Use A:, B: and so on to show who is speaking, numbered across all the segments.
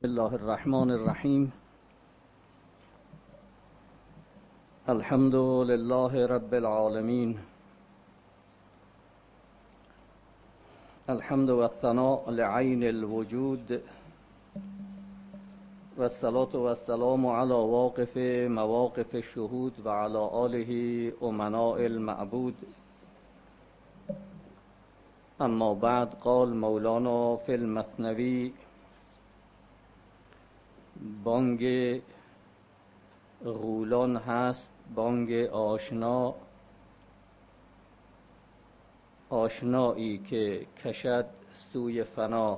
A: الله الرحمن الرحیم. الحمد لله رب العالمین. الحمد و الثناء لعین الوجود و الصلاة و السلام علی واقف مواقف الشهود و علی آله امناء المعبود. اما بعد، قال مولانا فی المثنوی: بانگ غولان هست بانگ آشنا، آشنایی که کشد سوی فنا.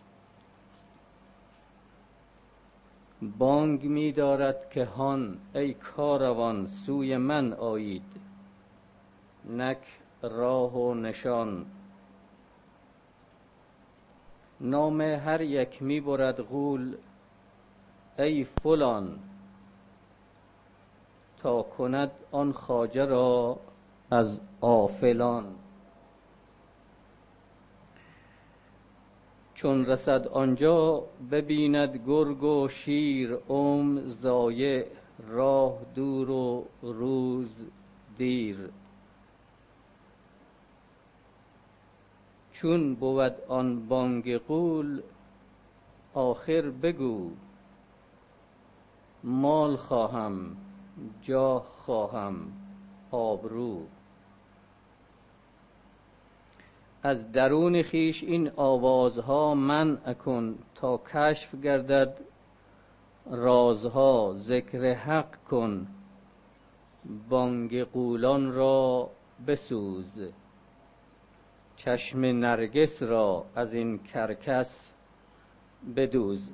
A: بانگ می دارد که هان ای کاروان سوی من آیید، نک راه و نشان. نام هر یک می برد غول ای فلان، تا کند آن خواجه را از غافلان. چون رسد آنجا ببیند گرگ و شیر ضایع، راه دور و روز دیر. چون بود آن بانگ غول آخر بگو، مال خواهم جاه خواهم آبرو. از درون خویش این آوازها منع کن، تا کشف گردد رازها. ذکر حق کن بانگ غولان را بسوز، چشم نرگس را از این کرکس بدوز.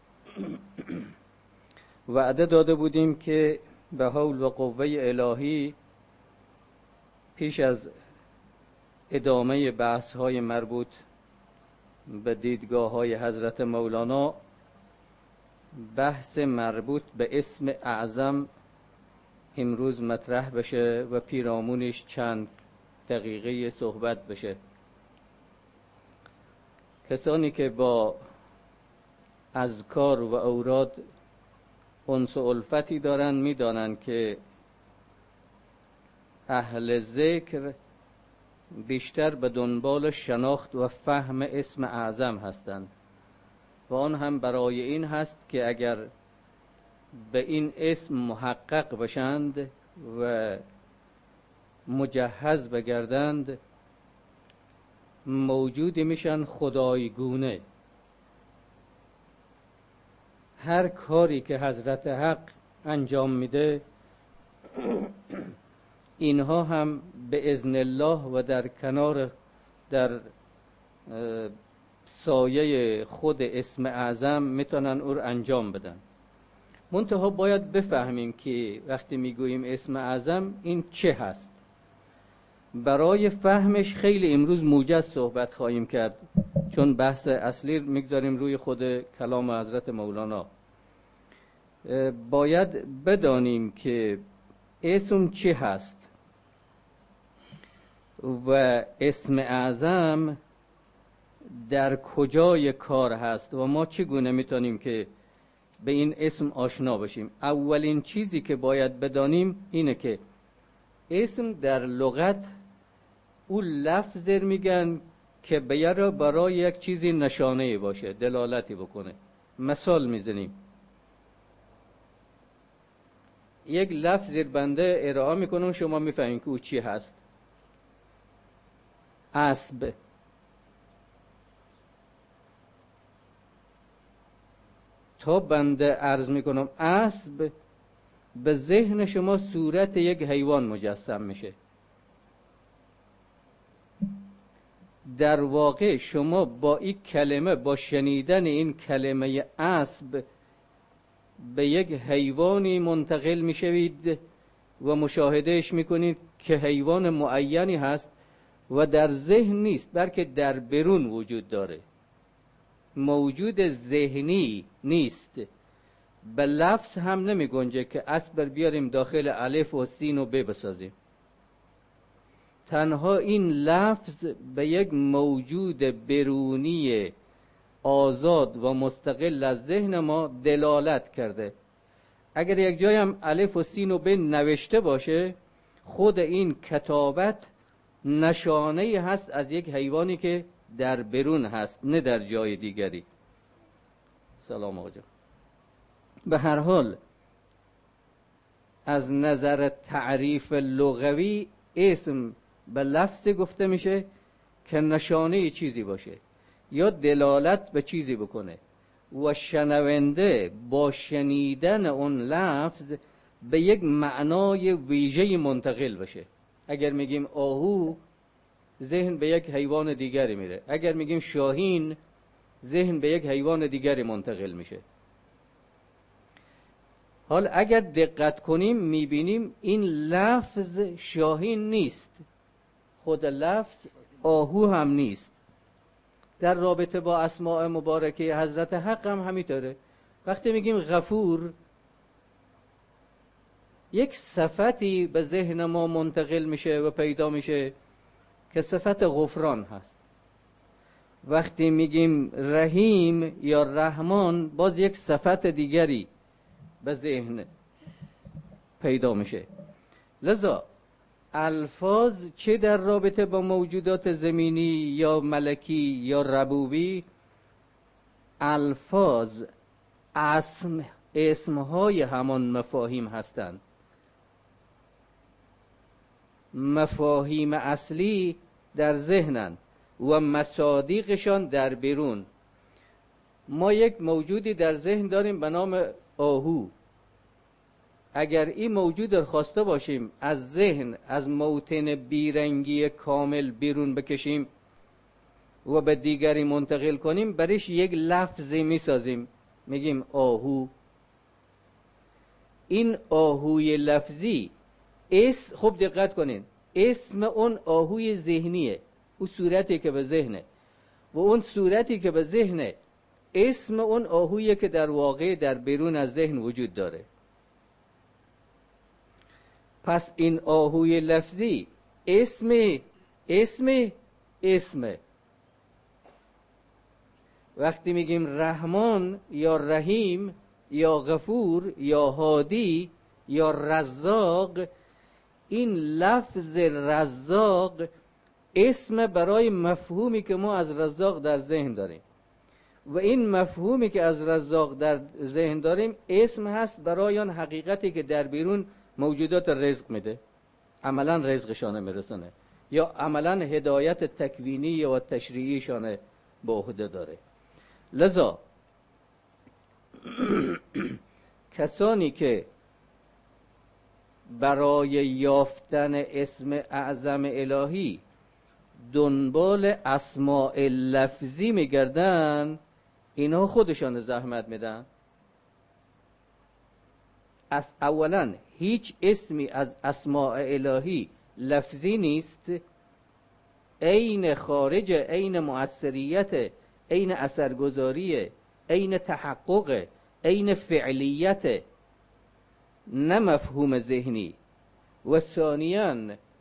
A: وعده داده بودیم که به حول و قوه الهی پیش از ادامه بحث های مربوط به دیدگاه های حضرت مولانا، بحث مربوط به اسم اعظم امروز مطرح بشه و پیرامونش چند دقیقه صحبت بشه. کسانی که با اذکار و اوراد انس و الفتی دارن میدانن که اهل ذکر بیشتر به دنبال شناخت و فهم اسم اعظم هستند و آن هم برای این هست که اگر به این اسم محقق بشند و مجهز بگردند، موجودی میشن خدایگونه. هر کاری که حضرت حق انجام میده اینها هم به اذن الله و در سایه خود اسم اعظم میتونن او رو انجام بدن. منتها باید بفهمیم که وقتی میگوییم اسم اعظم این چه هست. برای فهمش خیلی امروز موجز صحبت خواهیم کرد، چون بحث اصلی میگذاریم روی خود کلام حضرت مولانا. باید بدانیم که اسم چه هست و اسم اعظم در کجای کار هست و ما چگونه میتونیم که به این اسم آشنا بشیم. اولین چیزی که باید بدانیم اینه که اسم در لغت او لفظ میگن که برای یک چیزی نشانه باشه، دلالتی بکنه. مثال میزنیم، یک لفظ بنده ارائه میکنم، شما میفهمین که او چی هست. اسب. تا بنده عرض میکنم اسب، به ذهن شما صورت یک حیوان مجسم میشه. در واقع شما با این کلمه، با شنیدن این کلمه اسب، به یک حیوانی منتقل میشوید و مشاهدهش میکنید که حیوان معینی هست و در ذهن نیست، بلکه در برون وجود داره، موجود ذهنی نیست. به لفظ هم نمی گنجه که اسب بیاریم داخل الف و سین و ب بسازیم. تنها این لفظ به یک موجود برونی آزاد و مستقل از ذهن ما دلالت کرده. اگر یک جای هم الف و سین و ب نوشته باشه، خود این کتابت نشانه هست از یک حیوانی که در برون هست، نه در جای دیگری. سلام آقا جان. به هر حال از نظر تعریف لغوی اسم به لفظ گفته میشه که نشانه چیزی باشه یا دلالت به چیزی بکنه و شنونده با شنیدن اون لفظ به یک معنای ویژه منتقل بشه. اگر میگیم آهو، ذهن به یک حیوان دیگری میره. اگر میگیم شاهین، ذهن به یک حیوان دیگری منتقل میشه. حال اگر دقت کنیم میبینیم این لفظ شاهین نیست، خود لفظ آهو هم نیست. در رابطه با اسماء مبارکه حضرت حق هم همینطوره. وقتی میگیم غفور، یک صفتی به ذهن ما منتقل میشه و پیدا میشه که صفت غفران هست. وقتی میگیم رحیم یا رحمان، باز یک صفت دیگری به ذهن پیدا میشه. لذا الفاظ چه در رابطه با موجودات زمینی یا ملکی یا ربوبی، الفاظ اسمهای همان مفاهیم هستند. مفاهیم اصلی در ذهنن و مصادیقشان در بیرون. ما یک موجودی در ذهن داریم به نام آهو. اگر این موجود رو خواسته باشیم از ذهن، از موطن بیرنگی کامل بیرون بکشیم و به دیگری منتقل کنیم، برش یک لفظی میسازیم، میگیم آهو. این آهوی لفظی خوب دقت کنین، اسم اون آهوی ذهنیه، اون صورتی که به ذهنه، و اون صورتی که به ذهنه اسم اون آهویی که در واقع در بیرون از ذهن وجود داره. پس این آهوی لفظی اسم وقتی میگیم رحمان یا رحیم یا غفور یا هادی یا رزاق، این لفظ رزاق اسم برای مفهومی که ما از رزاق در ذهن داریم، و این مفهومی که از رزاق در ذهن داریم اسم هست برای آن حقیقتی که در بیرون موجودات رزق میده، عملا رزقشانه میرسونه یا عملا هدایت تکوینی و تشریعیشانه به عهده داره. لذا کسانی که برای یافتن اسم اعظم الهی دنبال اسماء لفظی میگردن، اینا خودشان زحمت میدن. اولا هیچ اسمی از اسماء الهی لفظی نیست، عین خارج، عین مؤثریت، عین اثرگذاری، عین تحقق، عین فعلیت، نه مفهوم ذهنی. و ثانیاً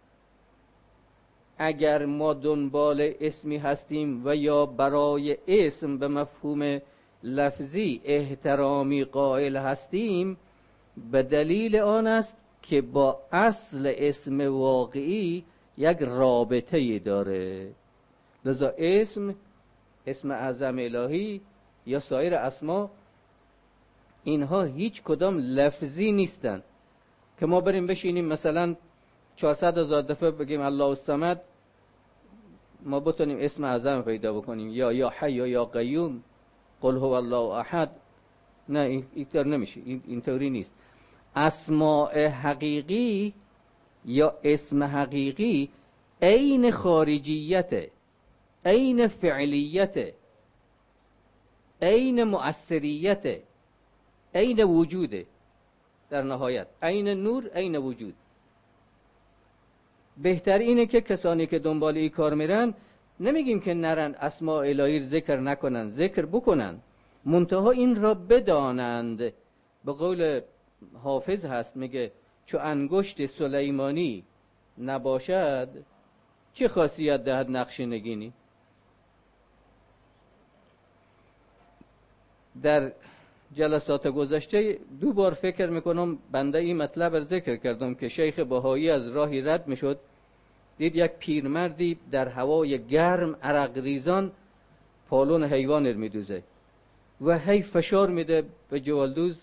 A: اگر ما دنبال اسمی هستیم و یا برای اسم به مفهوم لفظی احترامی قائل هستیم، به دلیل آن است که با اصل اسم واقعی یک رابطه داره. لذا اسم اعظم الهی یا سایر اسما، اینها هیچ کدام لفظی نیستن که ما بریم بشینیم مثلا 400,000 دفعه بگیم الله الصمد، ما بتونیم اسم اعظم پیدا بکنیم، یا حی یا قیوم، قل هو الله احد. نه، اینطور نمیشه، اینطوری نیست. اسماء حقیقی یا اسم حقیقی عین خارجیت، عین فعلیت، عین مؤثریت، عین وجوده. در نهایت عین نور، عین وجود. بهتر اینه که کسانی که دنبال این کار میرن، نمیگیم که نرن اسماء الهی ذکر نکنن، ذکر بکنن، منتها این را بدانند. به قول حافظ هست، میگه چو انگشت سلیمانی نباشد، چه خاصیت دهد نقش نگینی؟ در جلسات گذشته 2 بار فکر میکنم بنده این مطلب رو ذکر کردم که شیخ بهایی از راهی رد میشد، دید یک پیرمردی در هوای گرم عرق ریزان پالون حیوان رو میدوزه و هی فشار میده به جوالدوز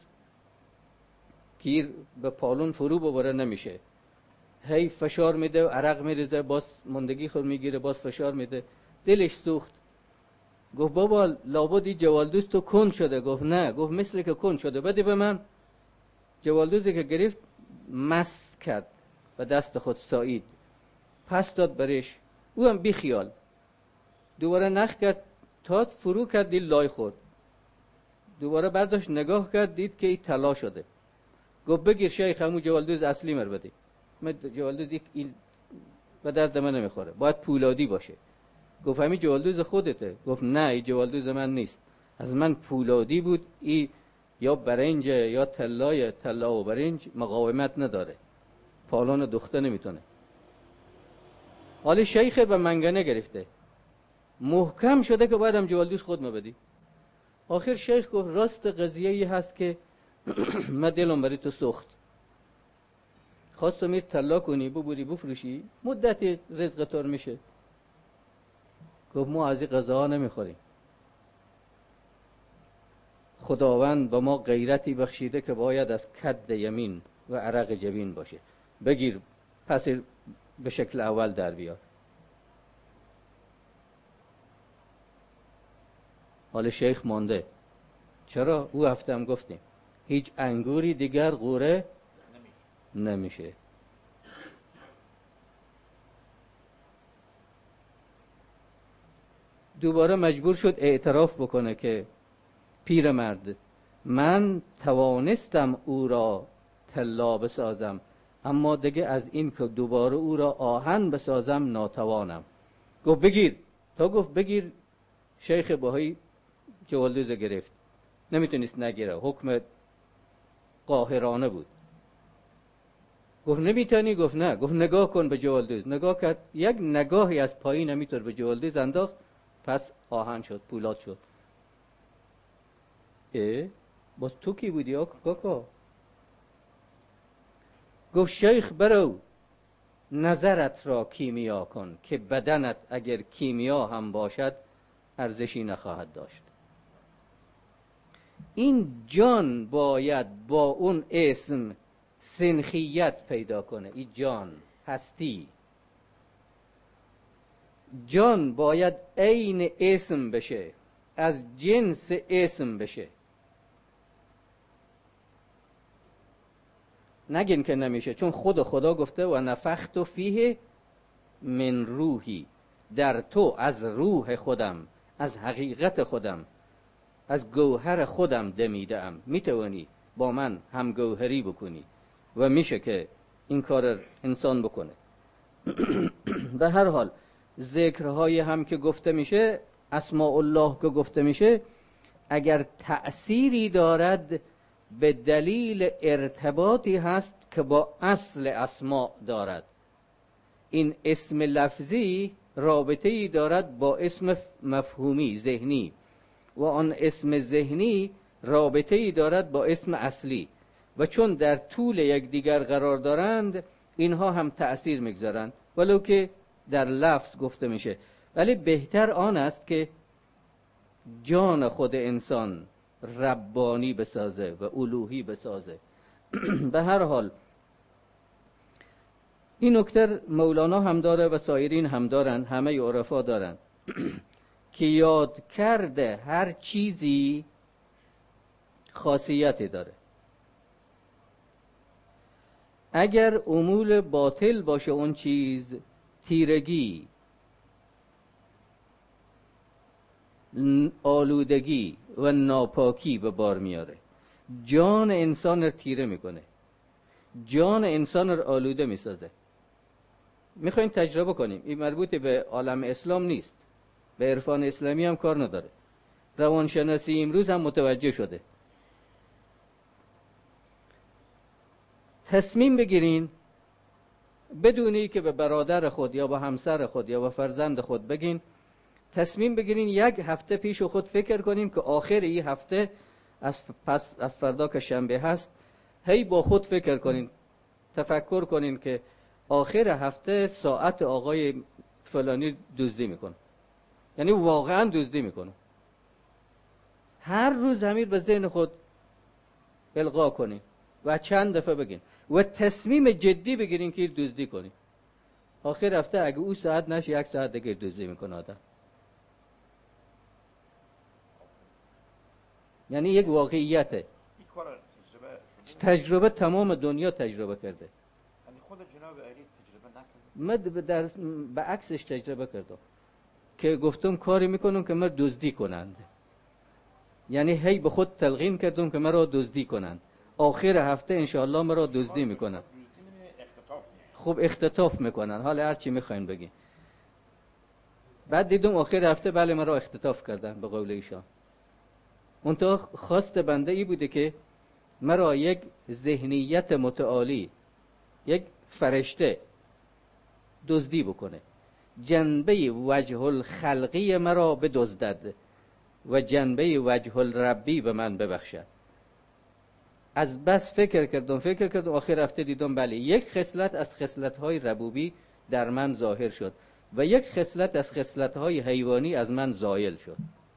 A: که به پالون فرو ببره، نمیشه. هی فشار میده و عرق میریزه، باز مندگی خود میگیره، باز فشار میده. دلش سوخت، گفت بابا لابد این جوالدوز تو کند شده. گفت نه. گفت مثل که کند شده، بده به من. جوالدوزی که گرفت مس کرد و دست خود سایید، پس داد برش. او هم بی خیال دوباره نخ کرد، تاد فرو کرد، دید لای خورد. دوباره برداشت نگاه کرد، دید که این طلا شده. گفت بگیر شیخ، همون جوالدوز اصلی مر بده. من جوالدوز این به درد من نمیخوره، باید پولادی باشه. گفت همین جوالدوز خودته؟ گفت نه، این جوالدوز من نیست، از من پولادی بود. این یا برنج یا طلا و برنج مقاومت نداره، پالون دخته نمیتونه. حالا شیخ به منگنه گرفته، محکم شده که باید هم جوالدوز خود بدی. آخر شیخ گفت راست قضیه‌ای هست که من دلم برای تو سوخت، خواست تو میر طلا کنی ببری بفروشی، مدتی رزق تور میشه. گفت ما از این غذاها نمیخوریم، خداوند به ما غیرتی بخشیده که باید از کد یمین و عرق جبین باشه. بگیر پس به شکل اول در بیار. حال شیخ مانده. چرا؟ او هفته هم گفتیم هیچ انگوری دیگر غوره نمیشه. دوباره مجبور شد اعتراف بکنه که پیرمرد، من توانستم او را طلا بسازم، اما دیگه از این که دوباره او را آهن بسازم ناتوانم. گفت بگیر. تا گفت بگیر، شیخ بهایی جوالدوز گرفت، نمیتونست نگیره، حکم قاهرانه بود. گفت نمیتونی؟ گفت نه. گفت نگاه کن به جوالدوز. نگاه کرد، یک نگاهی از پایین نمیتونه به جوالدوز انداخت، پس آهن شد، پولاد شد. باز تو کی بودی کاکا؟ گفت شیخ برو نظرت را کیمیا کن که بدنت اگر کیمیا هم باشد ارزشی نخواهد داشت. این جان باید با اون اسم سنخیت پیدا کنه. این جان هستی، جان باید عین اسم بشه، از جنس اسم بشه. نگین که نمیشه، چون خدا گفته و نفخت فیه من روحی، در تو از روح خودم، از حقیقت خودم، از گوهر خودم دمیدم. میتوانی با من هم گوهری بکنی و میشه که این کار انسان بکنه. به هر حال ذکرهای هم که گفته میشه، اسماء الله که گفته میشه، اگر تأثیری دارد به دلیل ارتباطی هست که با اصل اسماء دارد. این اسم لفظی رابطه‌ای دارد با اسم مفهومی ذهنی و آن اسم ذهنی رابطه‌ای دارد با اسم اصلی، و چون در طول یکدیگر قرار دارند اینها هم تأثیر میگذارند ولو که در لفظ گفته میشه. ولی بهتر آن است که جان خود انسان ربانی بسازه و الوهی بسازه. به هر حال این نکته مولانا هم داره و سایرین هم دارن، همه عرفا دارن که یاد کرده هر چیزی خاصیتی داره. اگر امور باطل باشه اون چیز، تیرگی، آلودگی و ناپاکی به بار میاره، جان انسان رو تیره میکنه، جان انسان رو آلوده میسازه. میخوایم تجربه کنیم. این مربوط به عالم اسلام نیست، به عرفان اسلامی هم کار نداره. روانشناسی امروز هم متوجه شده. تصمیم بگیرین بدونی که به برادر خود یا به همسر خود یا به فرزند خود بگین تصمیم بگیرین یک هفته پیش خود فکر کنین که آخر این هفته از فردا که شنبه هست، هی با خود فکر کنین، تفکر کنین که آخر هفته ساعت آقای فلانی دزدی میکنه، یعنی واقعا دزدی میکنه. هر روز همین به ذهن خود القا کنین و چند دفعه بگین و تصمیم جدی بگیرین که دزدی کنین. آخر هفته اگه او ساعت نشه، یک ساعت دیگه دزدی میکنه آدم. یعنی یک واقعیته. تجربه تمام دنیا تجربه کرده.
B: یعنی خود جناب علی تجربه نکرده؟
A: من به عکسش تجربه کردم که گفتم کاری میکنم که من دزدی کنند، یعنی هی به خود تلقین کردم که مرا دزدی کنند، آخر هفته انشاءالله مرا دزدی میکنند. خب اختطاف میکنن، حالا هر چی میخواین بگین. بعد دیدم آخر هفته بله مرا اختطاف کردن به قول ایشان. منتها خواست بنده ای بوده که مرا یک ذهنیت متعالی، یک فرشته دزدی بکنه، جنبه وجه الخلقی مرا بدزدد و جنبه وجه الربی به من ببخشد. از بس فکر کردم آخر هفته دیدم بله یک خصلت از خصلت‌های ربوبی در من ظاهر شد و یک خصلت از خصلت‌های حیوانی از من زائل شد.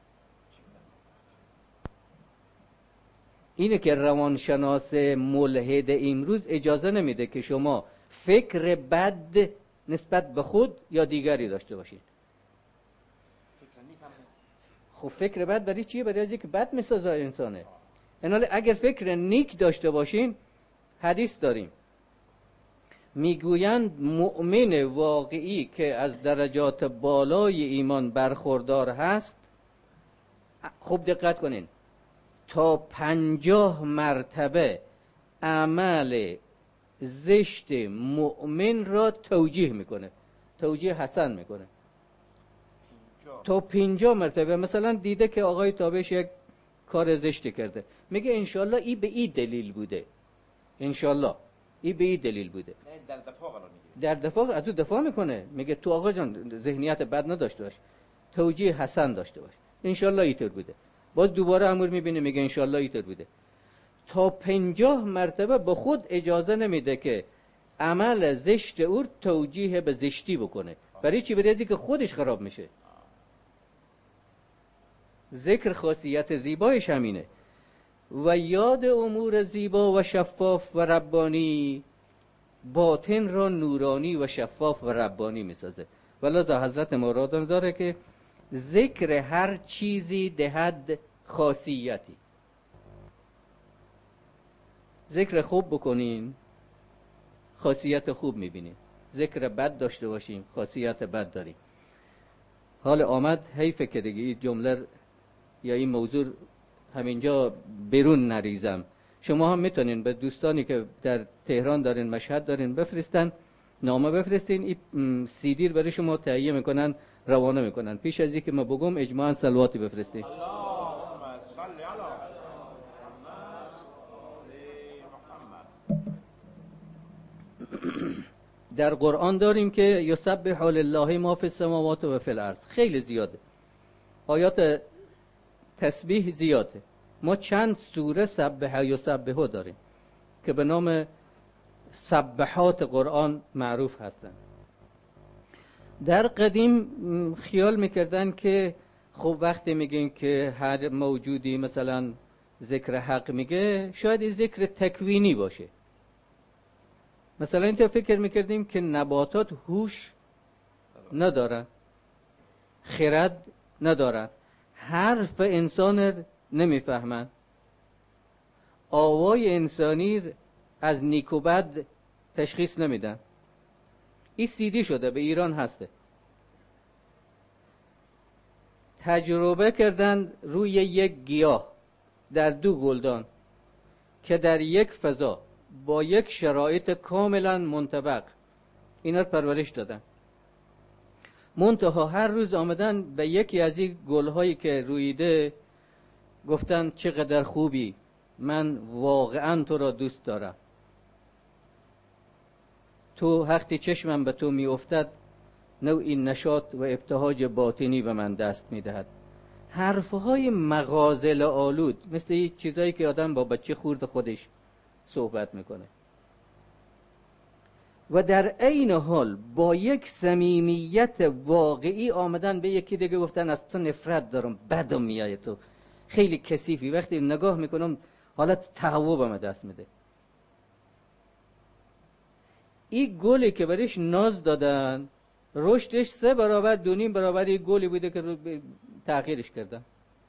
A: اینه که روانشناس ملحد امروز اجازه نمیده که شما فکر بد نسبت به خود یا دیگری داشته باشید. خب فکر بد برای چیه؟ برای از اینکه بد میسازه انسانه. انال اگر فکر نیک داشته باشین، حدیث داریم میگویند مؤمن واقعی که از درجات بالای ایمان برخوردار هست، خوب دقت کنین، تا 50 مرتبه عمل زشت مؤمن را توجیه میکنه، توجیه حسن میکنه. تا 50 مرتبه. مثلا دیده که آقای تابش یک کار زشتی کرده، میگه انشالله ای به ای دلیل بوده، انشالله ای به ای دلیل بوده. در دفاع از او دفاع میکنه، میگه تو آقا جان ذهنیت بد نداشته باش، توجیه حسن داشته باش، انشالله اینطور بوده. باز دوباره امر میبینه میگه انشالله اینطور بوده. تا 50 مرتبه به خود اجازه نمیده که عمل زشت او توجیه به زشتی بکنه. برای چی؟ برای اینکه خودش خراب میشه. ذکر خاصیت زیبایش همینه. و یاد امور زیبا و شفاف و ربانی باطن را نورانی و شفاف و ربانی میسازه. ولذا حضرت مراد داره که ذکر هر چیزی دهد خاصیتی. ذکر خوب بکنین خاصیت خوب میبینین، ذکر بد داشته باشیم خاصیت بد داریم. حال آمد حیفه که دیگه این جمله یا این موضوع همینجا بیرون نریزم. شما هم میتونین به دوستانی که در تهران دارین، مشهد دارین، بفرستن، نامه بفرستین، این سی دی برای شما تهیه میکنن، روانه میکنن. پیش از اینکه ما بگم اجماعاً صلواتی بفرستین. در قرآن داریم که یسبح لله ما فی السماوات و فی الارض، خیلی زیاده، آیات تسبیح زیاده. ما چند سوره سبح یسبح داریم که به نام سبحات قرآن معروف هستند. در قدیم خیال میکردن که خب وقتی میگین که هر موجودی مثلا ذکر حق میگه، شاید این ذکر تکوینی باشه. مثلا اینطور فکر میکردیم که نباتات هوش ندارن، خرد ندارن، حرف انسان نمیفهمن، آوای انسانی از نیک و بد تشخیص نمیدن. این سیدی شده، به ایران هسته. تجربه کردن روی یک گیاه در 2 گلدان که در یک فضا با یک شرایط کاملا منطبق اینا رو پرورش دادن. منتها هر روز آمدن به یکی از این گلهایی که رویده گفتن چقدر خوبی، من واقعا تو را دوست دارم، تو وقتی چشمم به تو می افتد نوعی نشاط و ابتهاج باطنی به من دست میدهد. حرفهای مغازل آلود، مثل این چیزایی که آدم با بچه خورد خودش صحبت میکنه و در عین حال با یک صمیمیت واقعی آمدن به یکی دیگه گفتن از تو نفرت دارم، بدم میاد، تو خیلی کثیفی. وقتی نگاه میکنم حالت تهوع به من دست میده. این گلی که برش ناز دادن رشدش 3 برابر 2.5 برابر این گلی بوده که تغییرش کردن.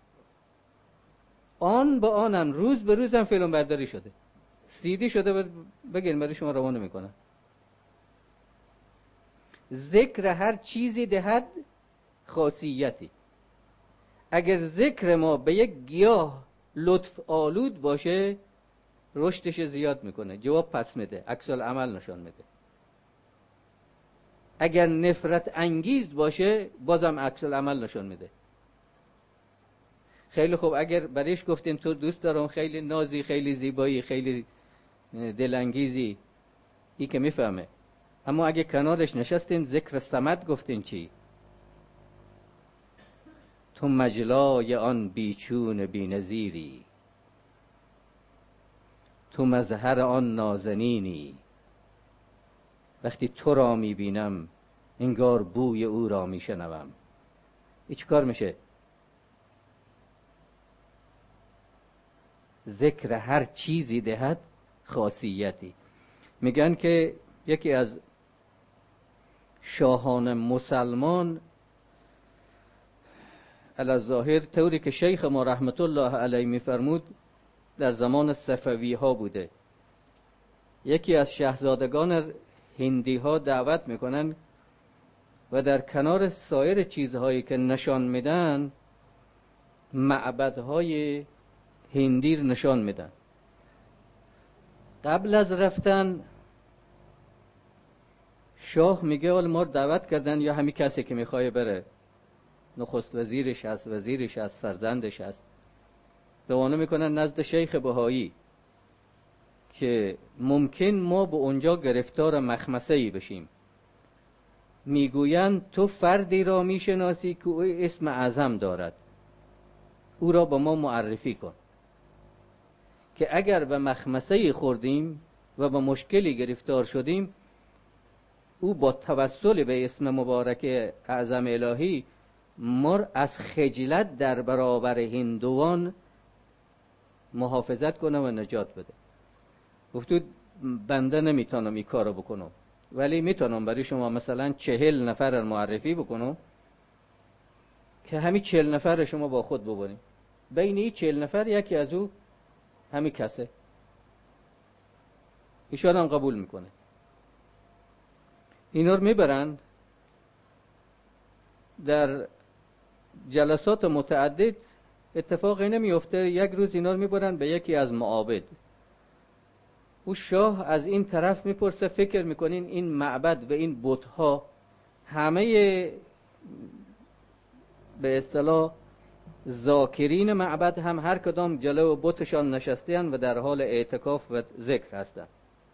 A: آن با آنم روز به روزم فیلم برداری شده، CD شده، بگین برای شما روانه میکنن. ذکر هر چیزی دهد خاصیتی. اگر ذکر ما به یک گیاه لطف آلود باشه رشدش زیاد میکنه، جواب پس میده، عکس العمل نشان میده. اگر نفرت انگیز باشه بازم عکس العمل نشان میده. خیلی خوب، اگر برایش گفتین تو دوست دارم، خیلی نازی، خیلی زیبایی، خیلی دلانگیزی، ای که میفهمه. اما اگه کنارش نشستین ذکر صمد گفتین چی؟ تو مجلای آن بیچون بی‌نظیری، تو مظهر آن نازنینی، وقتی تو را میبینم انگار بوی او را میشنوم. این چی کار میشه؟ ذکر هر چیزی دهد خاصیتی. میگن که یکی از شاهان مسلمان علی‌الظاهر، طوری که شیخ ما رحمت الله علیه میفرمود، در زمان صفوی ها بوده. یکی از شاهزادگان هندی ها دعوت میکنن و در کنار سایر چیزهایی که نشان میدن معبدهای هندی رو نشان میدن. قبل از رفتن شاه میگه اول ما دعوت کردن، یا همین کسی که میخواه بره، نخست وزیرش هست، وزیرش هست، فرزندش هست، روانه میکنن نزد شیخ بهایی که ممکن ما به اونجا گرفتار مخمسه‌ای بشیم. میگویند تو فردی را میشناسی که او اسم اعظم دارد، او را به ما معرفی کن که اگر به مخمسه‌ای خوردیم و به مشکلی گرفتار شدیم، او با توسل به اسم مبارک اعظم الهی ما از خجلت در برابر هندوان محافظت کنه و نجات بده. گفتو بنده نمیتونم این کارو بکنم، ولی میتونم برای شما مثلا 40 نفر معرفی بکنم که همین 40 نفر شما با خود ببریم. بین این 40 نفر یکی از او همین کسه. ایشان هم قبول میکنه. اینا رو میبرند در جلسات متعدد. اتفاقی نمیفته. یک روز اینا رو میبرند به یکی از معابد. او شاه از این طرف میپرسه فکر میکنین این معبد و این بت‌ها همه به اصطلاح ذاکرین معبد هم هر کدام جلو بتشان نشسته‌اند و در حال اعتکاف و ذکر هستند.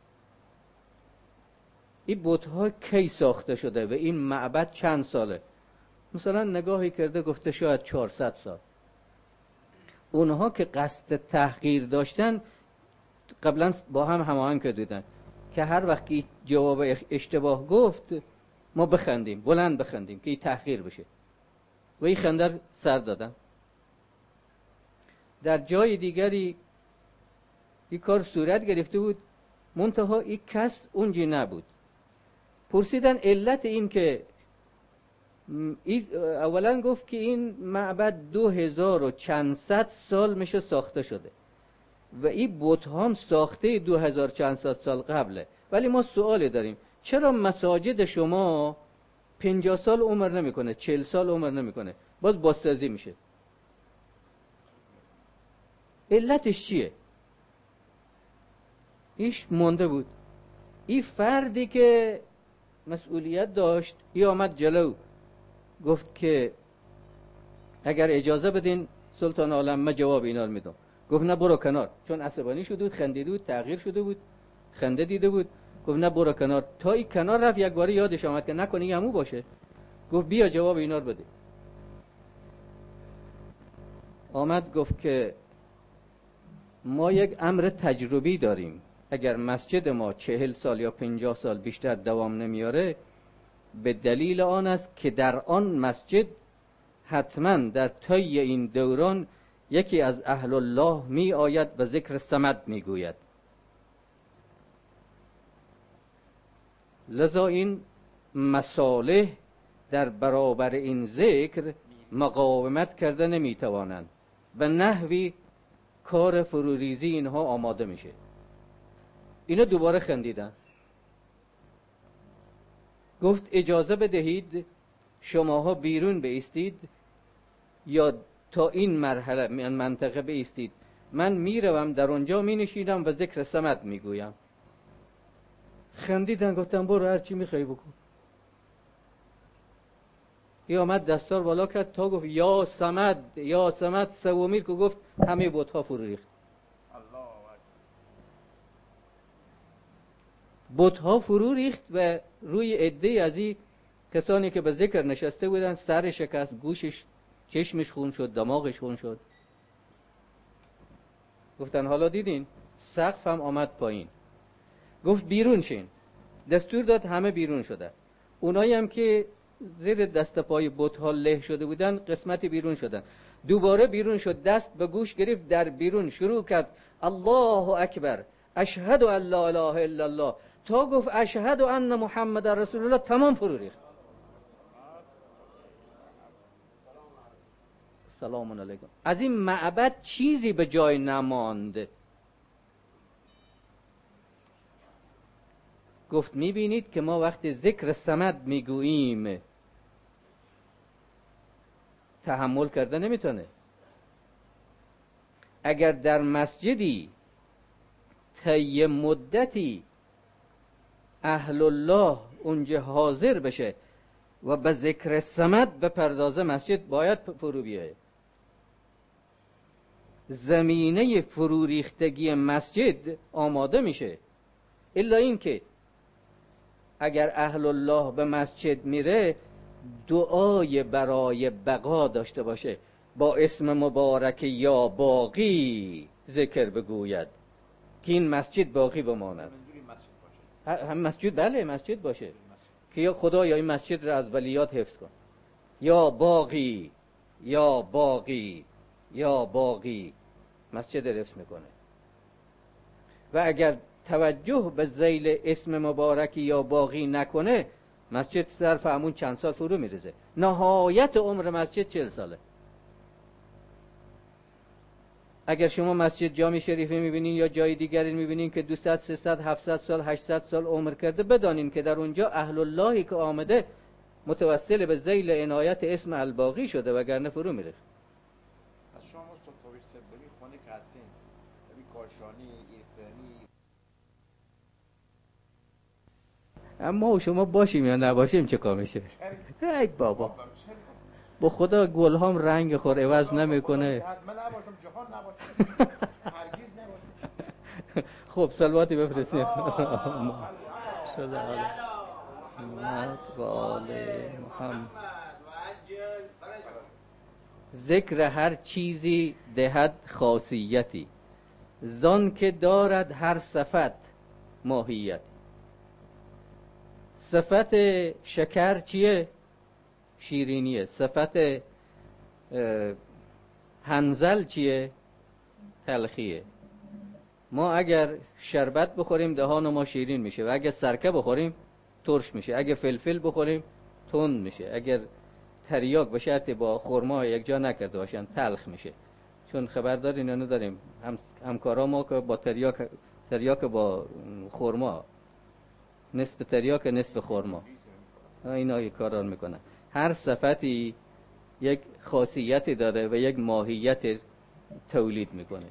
A: این بت‌ها کی ساخته شده و این معبد چند ساله؟ مثلا نگاهی کرده گفته شاید 400 سال. اونها که قصد تحقیر داشتن قبلا با هم هماهنگ کردن که هر وقت که جواب اشتباه گفت ما بخندیم، بلند بخندیم که این تحقیر بشه، و این خندر سر دادن. در جای دیگری این کار صورت گرفته بود، منتها این کس اونجی نبود. پرسیدن علت این که اولا گفت که این معبد 2000 و چند صد سال میشه ساخته شده و این بت هم ساخته 2000 چند صد سال قبله، ولی ما سوالی داریم چرا مساجد شما 50 سال عمر نمیکنه، 40 سال عمر نمیکنه، باز بازسازی میشه؟ علتش چیه؟ ایش مونده بود. این فردی که مسئولیت داشت ای آمد جلو گفت که اگر اجازه بدین سلطان عالم من جواب اینا رو میدم. گفت نه برو کنار، چون عصبانی شده بود، خندیده بود، تغییر شده بود، خنده دیده بود. گفت نه برو کنار. تا این کنار رفت یک بار یادش آمد که نکنه همو باشه. گفت بیا جواب اینا رو بده. آمد گفت که ما یک امر تجربی داریم، اگر مسجد ما 40 سال یا 50 سال بیشتر دوام نمیاره، به دلیل آن است که در آن مسجد حتما در طی این دوران یکی از اهل الله می آید و ذکر صمد می گوید. لذا این مصالح در برابر این ذکر مقاومت کرده نمی توانند و نحوی کار فروریزی اینها آماده میشه. اینا دوباره خندیدن. گفت اجازه بدهید شماها بیرون بایستید یا تا این مرحله منطقه بایستید، من میروم در اونجا مینشینم و ذکر صمد میگویم. خندیدن، گفتم برو هر چی میخوای بکن. ای آمد دستار بالا کرد تا گفت یا صمد یا صمد، سومیر که گفت همه بت‌ها فرو ریخت. بت‌ها فرو ریخت و روی عده از این کسانی که به ذکر نشسته بودن سر شکست، گوشش چشمش خون شد، دماغش خون شد. گفتن حالا دیدین سقف هم آمد پایین. گفت بیرون شین. دستور داد، همه بیرون شده. اونایی هم که زیر دست پای بت‌ها له شده بودن قسمتی بیرون شدن. دوباره بیرون شد، دست به گوش گرفت، در بیرون شروع کرد الله اکبر اشهد ان لا اله الا الله تا گفت اشهد ان محمد رسول الله، تمام فرو ریخت. سلام علیکم. از این معبد چیزی به جای نماند. گفت میبینید که ما وقتی ذکر صمد میگوییم تحمل کرده نمیتونه. اگر در مسجدی طی مدتی اهل الله اونجا حاضر بشه و به ذکر صمد بپردازه، مسجد باید فرو بیاید. زمینه فرو ریختگی مسجد آماده میشه. الا این که اگر اهل الله به مسجد میره دعای برای بقا داشته باشه، با اسم مبارک یا باقی ذکر بگوید که این مسجد باقی بماند. هم مسجد، بله مسجد باشه که یا خدا یا این مسجد را از ولیات حفظ کن، یا باقی یا باقی یا باقی، مسجد حفظ میکنه. و اگر توجه به ذیل اسم مبارکی یا باقی نکنه، مسجد صرف همون چند سال فرو میرزه. نهایت عمر مسجد 40 ساله. اگر شما مسجد جامع شریفه میبینین یا جای دیگری میبینین که 200 300 700 سال 800 سال عمر کرده، بدانین که در اونجا اهل اللهی که آمده متوسل به ذیل عنایت اسم الباقی شده، وگرنه فرو میره.
B: از شما مستطابی سببی خانه که هستین ببین کاشانی ایرانی،
A: اما شما باشیم یا نباشیم چه کار میشه؟ ای بابا با خدا گل هم رنگ خور عوض نمیکنه.
B: من نباشم جهان نباشه، هرگز نباشه.
A: خب صلواتی بفرستیم. صلی محمد و آل محمد. ذکر هر چیزی دهد خاصیتی، زان که دارد هر صفت ماهیت. صفت شکر چیه؟ شیرینیه. صفت هنزل چیه؟ تلخیه. ما اگر شربت بخوریم دهان ما شیرین میشه و اگر سرکه بخوریم ترش میشه. اگر فلفل بخوریم تند میشه. اگر تریاک به شرط با خرما یک جا نکرده باشن تلخ میشه. چون خبر دارین یا نداریم همکارا ما که با تریاک با خرما، نصف تریاک نصف خرما، اینا این کارا میکنن. هر صفتی یک خاصیتی داره و یک ماهیت تولید میکنه.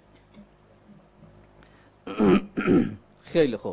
A: خیلی خوب.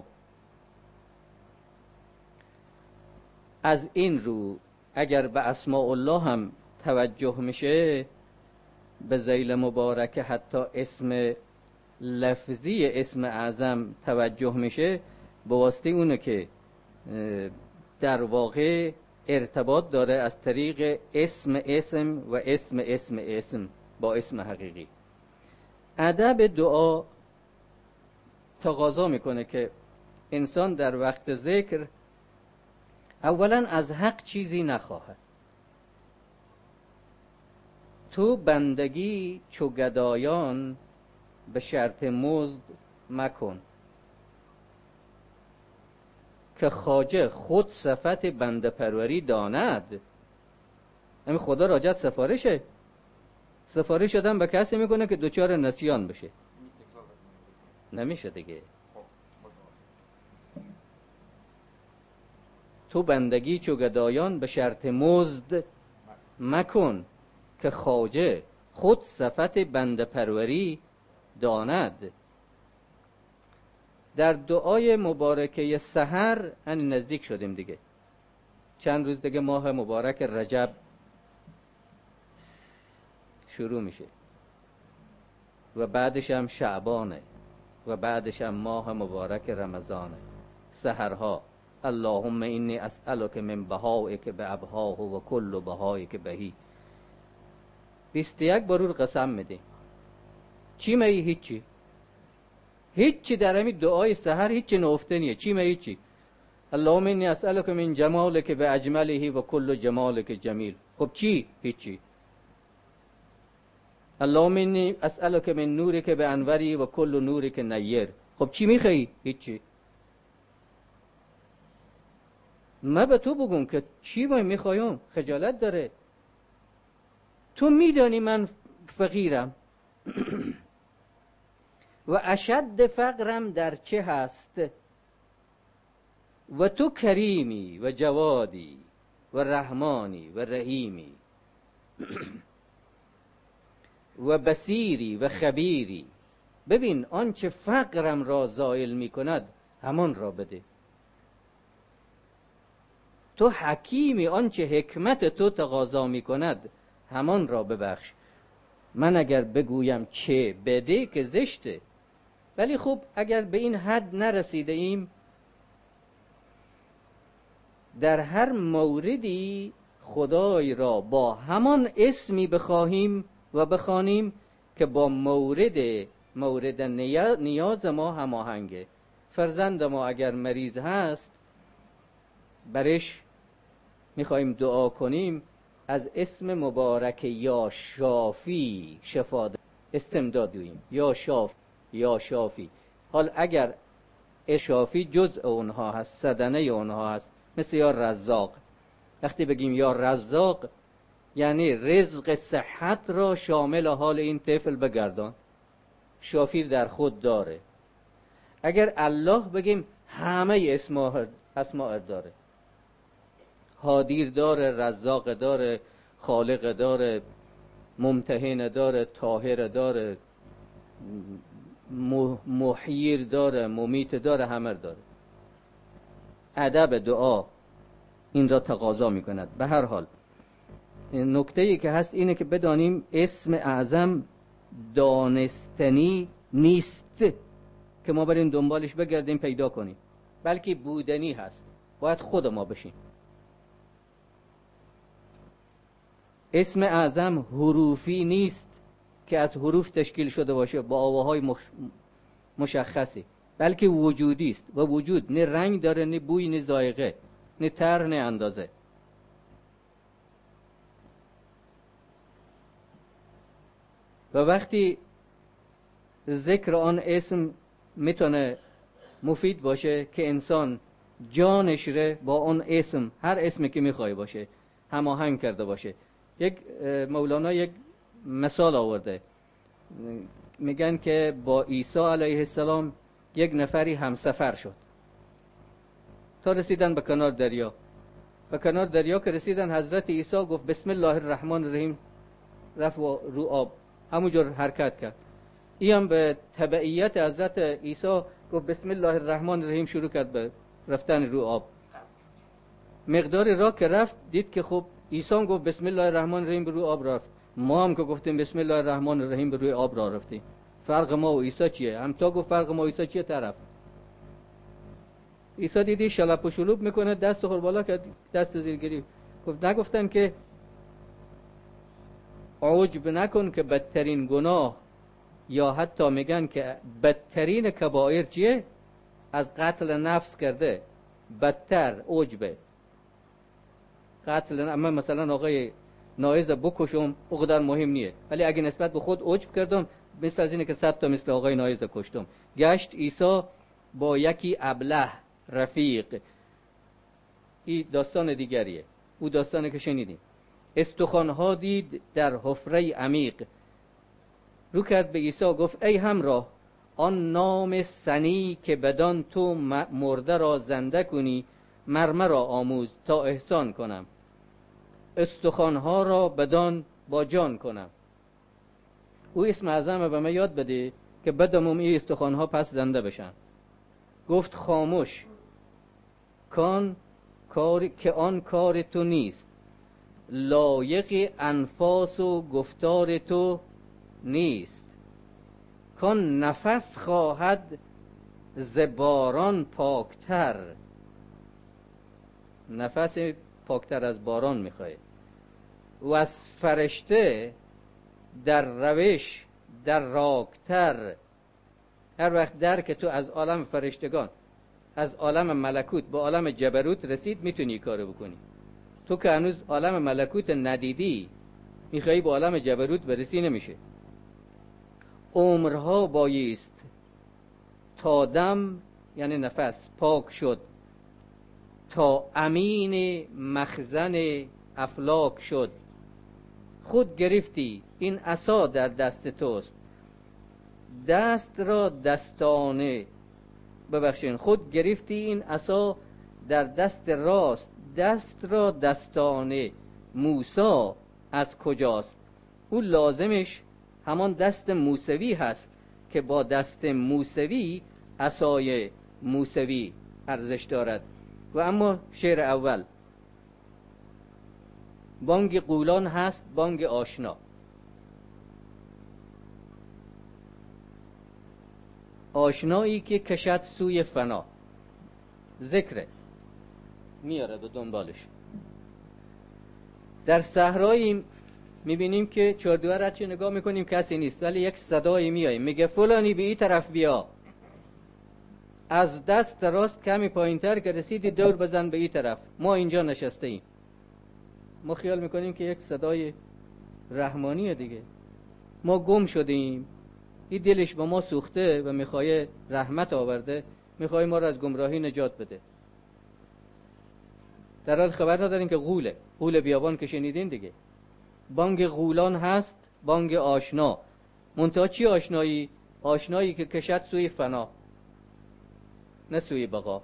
A: از این رو اگر به اسماء الله هم توجه میشه، به ذیل مبارکه حتی اسم لفظی اسم اعظم توجه میشه، به واسطه اونه که در واقع ارتباط داره از طریق اسم و اسم با اسم حقیقی. ادب دعا تقاضا میکنه که انسان در وقت ذکر اولا از حق چیزی نخواهد. تو بندگی چو گدایان به شرط مزد مکن، که خواجه خود صفت بنده پروری داند. همین خدا راجت سفارشه، سفارش آدم به کسی میکنه که دوچار نسیان بشه، نمیشه دیگه. تو بندگی چو گدایان به شرط مزد مکن، که خواجه خود صفت بنده پروری داند. در دعای مبارکه سحر یعنی نزدیک شدیم دیگه، چند روز دیگه ماه مبارک رجب شروع میشه و بعدش هم شعبانه و بعدش هم ماه مبارک رمضانه. سحرها اللهم اینی اسألک من بهائک به ابهاه و کل بهائک بهی. 21 بار قسم میده. چی می؟ هیچی در همین دعای سحر هیچی نهفته نیه. چی می؟ هیچی. اللهم اینی اسألک من جمالک به اجمله و کل جمالک جمیل. خب چی؟ هیچی. اللهم اینی اسألک من نورک به انوری و کل نورک نیر. خب چی میخوایی؟ هیچی. من به تو بگم که چی میخوایم؟ خجالت داره. تو میدانی من فقیرم و اشد فقرم در چه هست، و تو کریمی و جوادی و رحمانی و رحیمی و بصیری و خبیری. ببین آنچه فقرم را زائل می کند همان را بده. تو حکیمی، آنچه حکمت تو تقاضا می کند همان را ببخش. من اگر بگویم چه بده که زشته، ولی خب اگر به این حد نرسیده ایم در هر موردی خدای را با همان اسمی بخواهیم و بخوانیم که با مورد نیاز ما هماهنگه. فرزند ما اگر مریض هست برش میخوایم دعا کنیم، از اسم مبارک یا شافی شفا استمداد دویم. یا شافی. حال اگر شافی جزء اونها هست، صدنه اونها هست، مثل یا رزاق. وقتی بگیم یا رزاق یعنی رزق صحت را شامل حال این طفل بگردان. شافیر در خود داره. اگر الله بگیم همه اسماء داره. هادیر داره، رزاق داره، خالق داره، ممتحن داره، طاهر داره، محیر داره، ممیت داره، همه داره. ادب دعا این را تقاضا می کند. به هر حال نکته‌ای که هست اینه که بدانیم اسم اعظم دانستنی نیست که ما بریم دنبالش بگردیم پیدا کنیم، بلکه بودنی هست. باید خود ما بشیم. اسم اعظم حروفی نیست که از حروف تشکیل شده باشه با آواهای مشخصی، بلکه وجودی است. و وجود نه رنگ داره، نه بوی، نه ذائقه، نه طر، نه اندازه. و وقتی ذکر آن اسم میتونه مفید باشه که انسان جانش ره با اون اسم، هر اسمی که میخوای باشه، هماهنگ کرده باشه. مولانا یک مثال آورده، میگن که با عیسی علیه السلام یک نفری همسفر شد تا رسیدن به کنار دریا. به کنار دریا که رسیدن حضرت عیسی گفت بسم الله الرحمن الرحیم، رفت رو آب همونجور حرکت کرد. این هم به تبعیت حضرت عیسی گفت بسم الله الرحمن الرحیم، شروع کرد به رفتن رو آب. مقدار راه که رفت دید که خب عیسی هم گفت بسم الله الرحمن الرحیم به روی آب رفت، ما هم که گفتیم بسم الله الرحمن الرحیم به روی آب راه رفتیم. فرق ما و عیسی چیه؟ هم تا گفت فرق ما و عیسی چیه طرف. عیسی دیدی شلپ و شلوب میکنه، دست خور بالا کرد، دست زیر گرفت. گفت نگفتن که عجب نکن که بدترین گناه، یا حتی میگن که بدترین کبائر چیه؟ از قتل نفس کرده بدتر عجبه. قتل اما مثلا آقای نایز بکشم او قدر مهم نیه، ولی اگه نسبت به خود عجب کردم مثل از اینه که 100 تا مثل آقای نایز کشتم. گشت عیسی با یکی ابله رفیق. این داستان دیگریه، او داستانی که شنیدیم. استخوان‌ها دید در حفره عمیق. رو کرد به عیسی گفت ای همراه، آن نام سنی که بدان تو مرده را زنده کنی مرمر را آموز تا احسان کنم، استخوان‌ها را بدان با جان کنم. او اسم اعظم به من یاد بده که بدمم این استخوان‌ها پس زنده بشن. گفت خاموش که آن کار تو نیست، لایق انفاس و گفتار تو نیست. کان نفس خواهد ز باران پاکتر، نفس پاکتر از باران میخواه، و از فرشته در روش در راکتر. هر وقت در که تو از عالم فرشتگان، از عالم ملکوت به عالم جبروت رسید، میتونی کارو بکنی. تو که هنوز عالم ملکوت ندیدی، میخوایی به عالم جبروت برسی، نمیشه. عمرها بایست تا دم، یعنی نفس پاک شد، تا امین مخزن افلاک شد. خود گرفتی این عصا در دست توست، دست را دستانه ببخشین، خود گرفتی این عصا در دست راست، دست را دستانه. موسی از کجاست؟ او لازمش همان دست موسوی هست که با دست موسوی عصای موسوی ارزش دارد. و اما شعر اول بانگ قولان هست، بانگ آشنا. آشنایی که کشد سوی فنا، ذکره میاره به دنبالش. در صحرایی میبینیم که چهاردوار هرچی نگاه میکنیم کسی نیست، ولی یک صدایی میایه میگه فلانی به این طرف بیا. از دست راست کمی پایین تر که رسیدی دور بزن به این طرف، ما اینجا نشسته ایم. ما خیال میکنیم که یک صدای رحمانیه دیگه. ما گم شدیم، این دلش به ما سوخته و میخواه رحمت آورده، میخواه ما رو از گمراهی نجات بده. در حال خبر نداریم که غول بیابان که شنیدین دیگه. بانگ غولان هست، بانگ آشنا. منتها چی آشنایی؟ آشنایی که کشد سوی فنا، نه سوی بقا.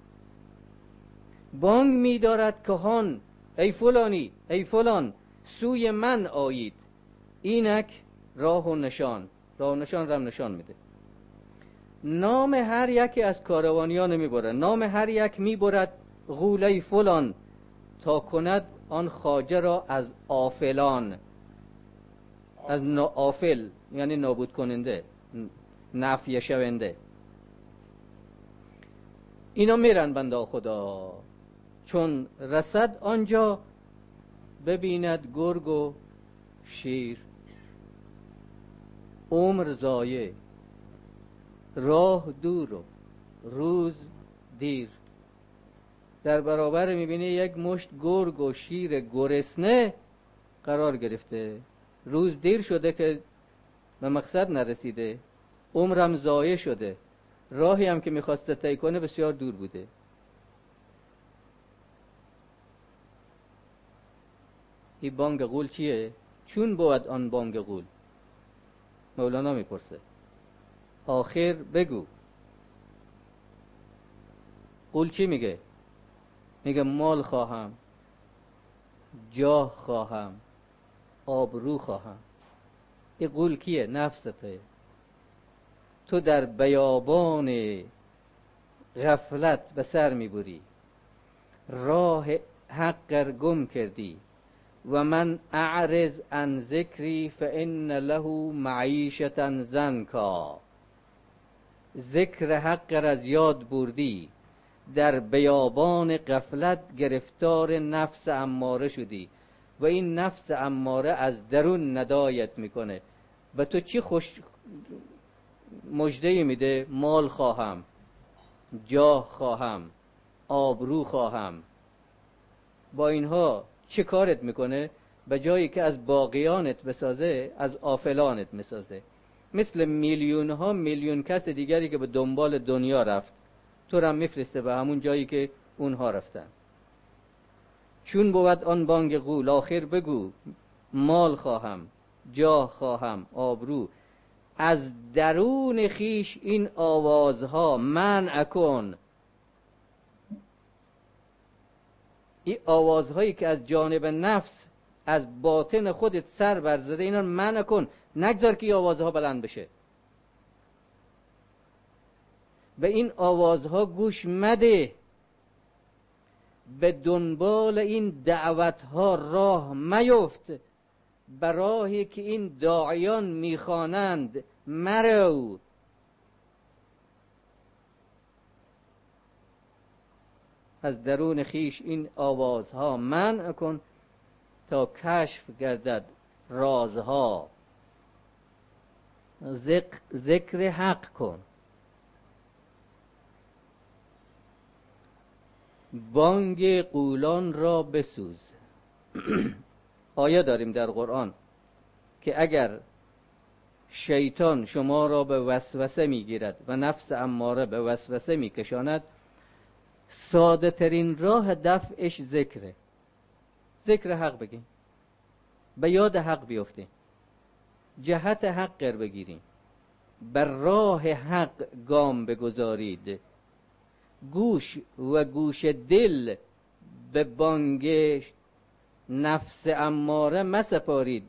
A: بانگ می‌دارد کهان ای فلانی ای فلان، سوی من آیید. اینک راه و نشان، راه و نشان رم نشان میده. نام هر یکی از کاروانیان میبرد، نام هر یک میبرد غول ای فلان، تا کند آن خواجه را از آفلان. از آفل یعنی نابود کننده، نفی شونده. اینا میرن بنده خدا. چون رسد آنجا ببیند گرگ و شیر، عمر ضایع، راه دور و روز دیر. در برابر میبینه یک مشت گرگ و شیر گرسنه قرار گرفته، روز دیر شده که به مقصد نرسیده، عمرم ضایع شده، راهی هم که میخواسته طی کنه بسیار دور بوده. این بانگ غول چیه؟ چون بود آن بانگ غول؟ مولانا میپرسه. آخر بگو غول چی میگه؟ میگه مال خواهم، جاه خواهم، آبرو خواهم. این غول کیه؟ نفسته. تو در بیابان غفلت به سر میبری، راه حق گم کردی. و من اعرض عن ذکری فان له معیشة ضنکا. ذکر حق از یاد بردی، در بیابان غفلت گرفتار نفس اماره شدی و این نفس اماره از درون ندایت میکنه و تو چی خوش مژده میده؟ مال خواهم، جاه خواهم، آبرو خواهم. با اینها چه کارت میکنه؟ به جایی که از باقیانت بسازه از آفلانت میسازه. مثل میلیون ها میلیون کس دیگری که به دنبال دنیا رفت، تو را میفرسته به همون جایی که اونها رفتن. چون بود آن بانگ غول آخر بگو مال خواهم، جاه خواهم، آبرو. از درون خیش این آوازها منع کن. این آوازهایی که از جانب نفس از باطن خودت سر برزده اینا منع کن، نگذار که این آوازها بلند بشه. به این آوازها گوش مده، به دنبال این دعوتها راه میفت، به راهی که این داعیان میخوانند مرو. از درون خیش این آوازها منع کن تا کشف گردد رازها. ذکر حق کن. بانگ غولان را بسوز. آیه داریم در قرآن که اگر شیطان شما را به وسوسه میگیرد و نفس اماره به وسوسه میکشاند، ساده ترین راه دفعش ذکره. ذکر حق بگیم، به یاد حق بیفتیم، جهت حق قرار بگیریم، بر راه حق گام بگذارید. گوش و گوش دل به بانگ نفس اماره مسپارید.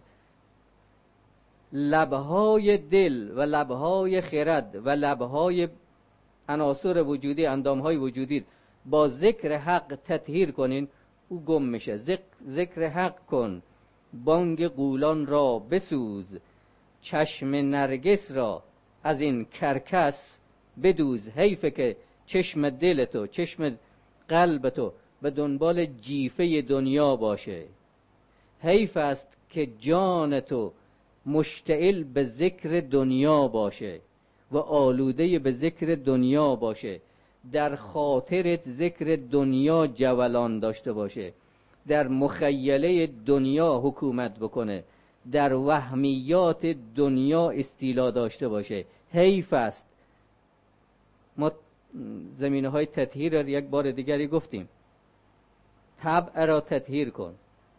A: لبهای دل و لبهای خرد و لبهای عناصر وجودی، اندامهای وجودی با ذکر حق تطهیر کنین، او گم میشه. ذکر حق کن. بانگ غولان را بسوز. چشم نرگس را از این کرکس بدوز. حیفه که چشم دل تو، چشم قلب تو به دنبال جیفه دنیا باشه. حیف است که جان تو مشتعل به ذکر دنیا باشه و آلوده به ذکر دنیا باشه. در خاطرت ذکر دنیا جولان داشته باشه، در مخیله دنیا حکومت بکنه، در وهمیات دنیا استیلا داشته باشه. حیف است. ما زمینه های تطهیر را یک بار دیگری گفتیم. طبع را تطهیر کن.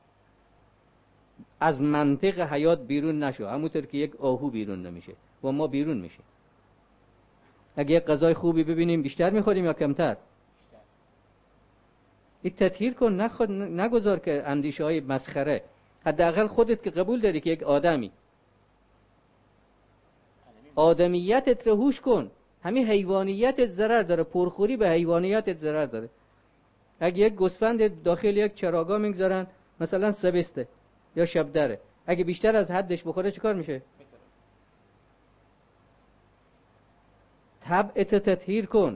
A: از منطق حیات بیرون نشو، همونطور که یک آهو بیرون نمیشه و ما بیرون میشه. اگه یک غذای خوبی ببینیم بیشتر میخوریم یا کمتر؟ این تطهیر کن. نگذار که اندیشه های مسخره. حداقل خودت که قبول داری که یک آدمی، آدمیتت رو هوش کن. همین حیوانیتت ضرر داره، پرخوری به حیوانیتت ضرر داره. اگه یک گوسفند داخل یک چراگاه میگذارن، مثلا سبسته یا شبدره، اگه بیشتر از حدش بخوره چیکار میشه؟ طبعت تطهیر کن.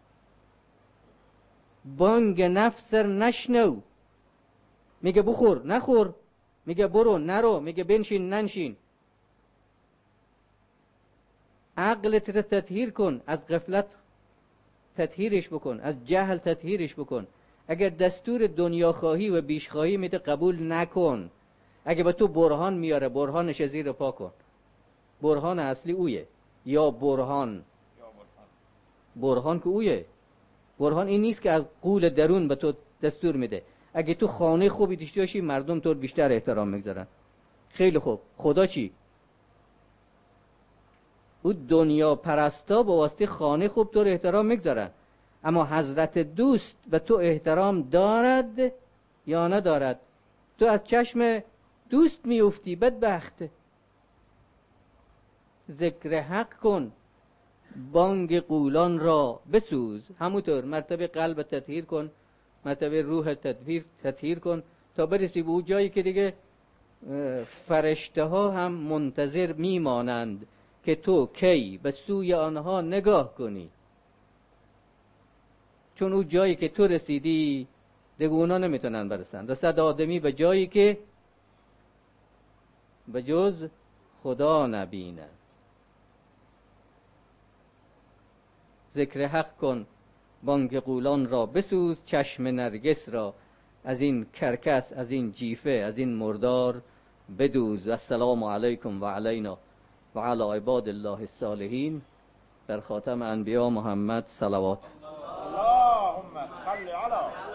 A: بانگ نفس نشنو. میگه بخور نخور، میگه برو نرو، میگه بنشین ننشین. عقلت رو تطهیر کن. از غفلت تطهیرش بکن، از جهل تطهیرش بکن. اگر دستور دنیا خواهی و بیش خواهی میده قبول نکن. اگه به تو برهان میاره، برهانش زیر پا کن. برهان اصلی اویه. یا برهان که اویه. برهان این نیست که از قول درون به تو دستور میده. اگه تو خانه خوبی داشته باشی، مردم تو بیشتر احترام میگذارن. خیلی خوب. خدا چی؟ او دنیا پرستا با واسطه خانه خوب تو رو احترام میگذارن. اما حضرت دوست به تو احترام دارد یا ندارد؟ تو از چشم دوست میافتی، بدبخت. ذکر حق کن. بانگ غولان را بسوز. همونطور مرتبه قلب تطهیر کن، مرتبه روح تطهیر کن، تا برسی به اون جایی که دیگه فرشته ها هم منتظر میمانند که تو کی به سوی آنها نگاه کنی. چون او جایی که تو رسیدی دیگه اونا نمیتونن برسن. رسد آدمی به جایی که به جز خدا نبینه. ذکر حق کن بانگ غولان را بسوز، چشم نرگس را از این کرکس، از این جیفه، از این مردار بدوز. السلام علیکم و علینا و علی عباد الله الصالحین. در خاتم انبیا محمد صلوات.
B: اللهم صل علی